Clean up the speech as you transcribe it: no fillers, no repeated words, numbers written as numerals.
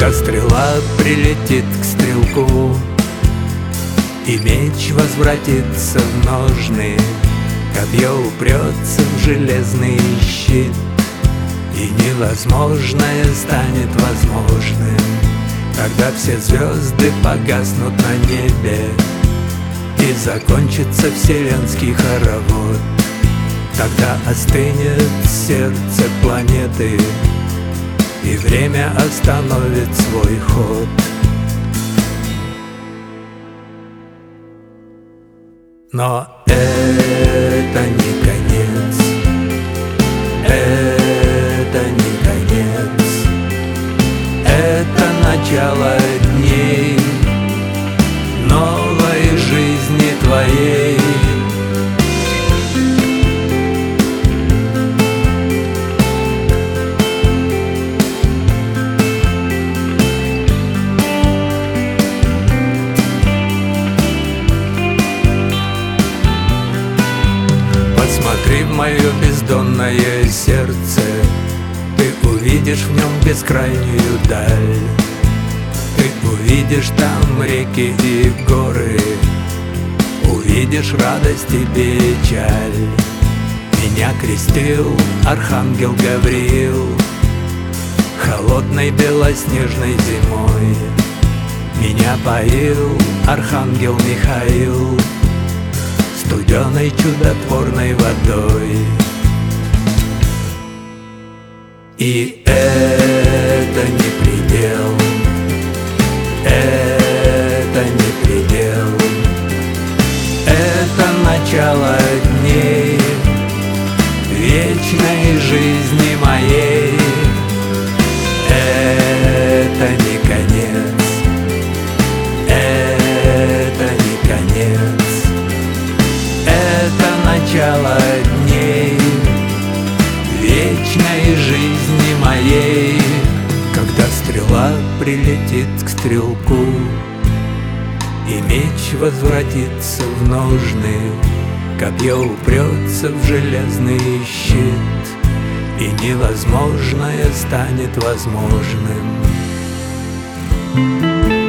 Когда стрела прилетит к стрелку и меч возвратится в ножны, копье упрется в железный щит, и невозможное станет возможным. Когда все звезды погаснут на небе и закончится вселенский хоровод, тогда остынет сердце планеты, и время остановит свой ход. Но это не конец, это не конец, это начало дней новой жизни твоей. Посмотри в мое бездонное сердце, ты увидишь в нем бескрайнюю даль. Ты увидишь там реки и горы, увидишь радость и печаль. Меня крестил архангел Гавриил холодной белоснежной зимой. Меня поил архангел Михаил студеной чудотворной водой. И это не предел, это не предел, это начало дней вечной жизни моей. Это не конец, это не конец, это начало дней вечной жизни моей. Когда стрела прилетит к стрелку и меч возвратится в ножны, копье упрется в железный щит, и невозможное станет возможным.